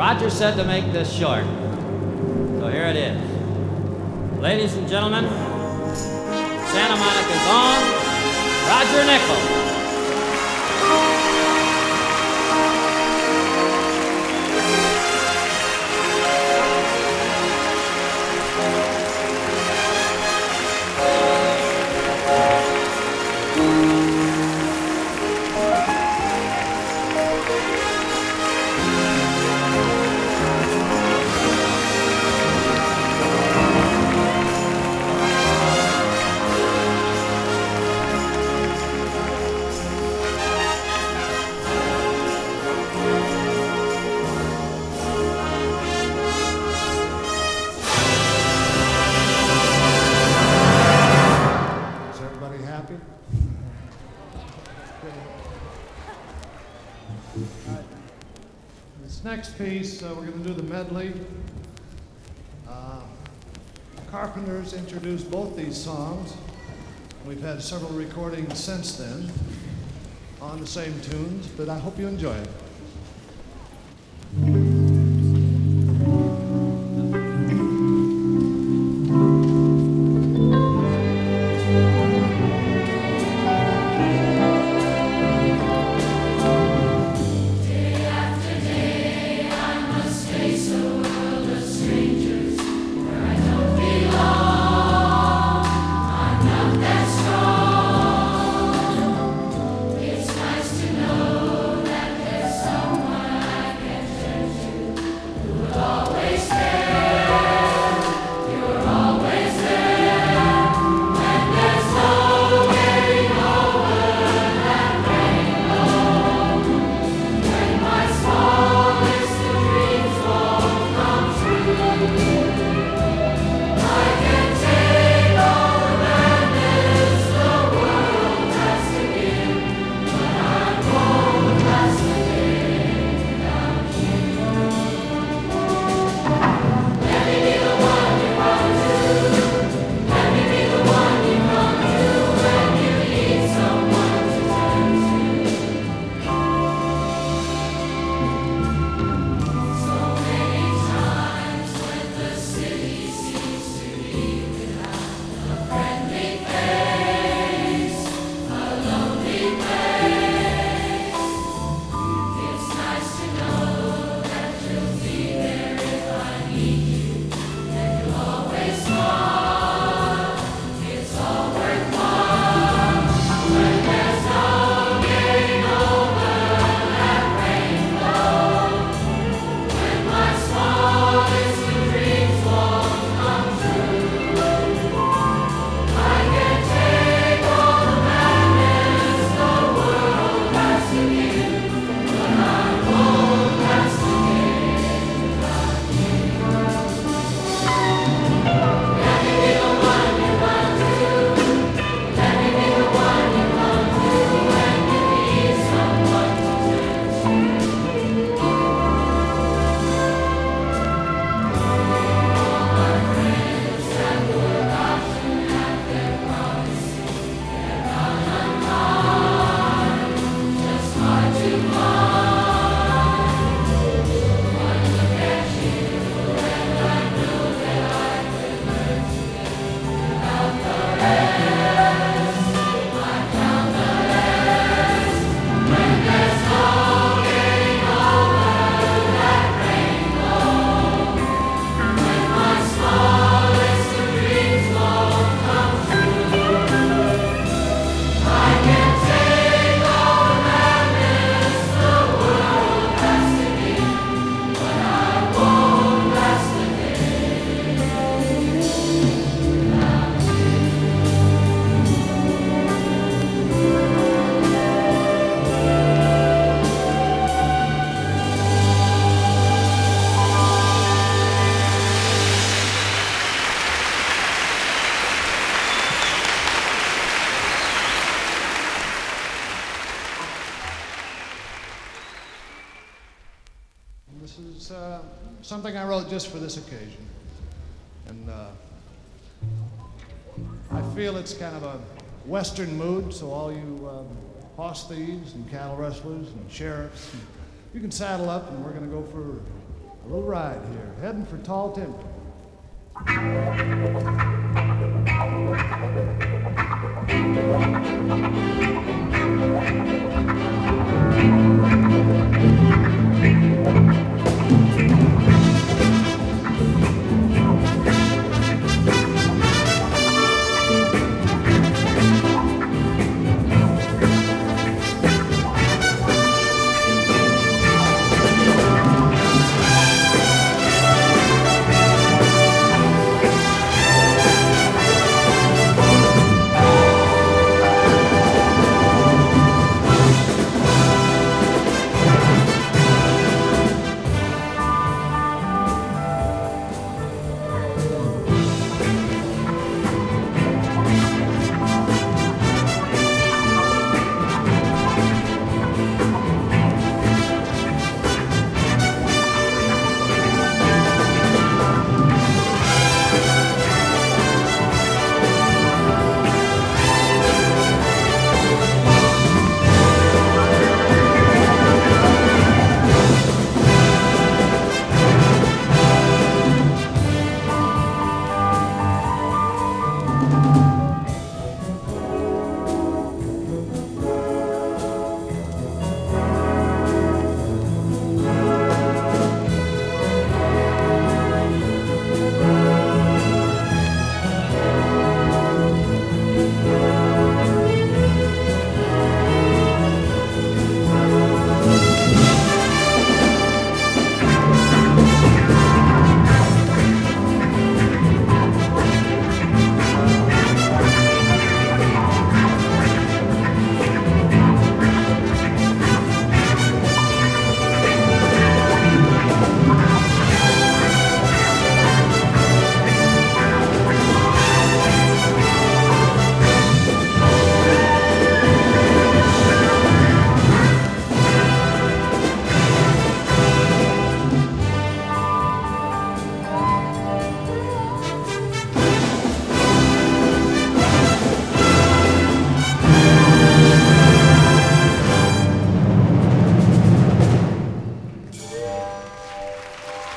Roger said to make this short, so here it is. Ladies and gentlemen, Santa Monica's own Roger Nichols. Next piece, we're going to do the medley. Carpenters introduced both these songs. We've had several recordings since then on the same tunes, but I hope you enjoy it. Something I wrote just for this occasion. And I feel it's kind of a Western mood, so all you horse thieves and cattle rustlers and sheriffs, you can saddle up and we're going to go for A little ride here, heading for Tall Timber.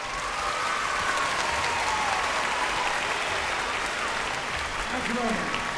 Thank you very much.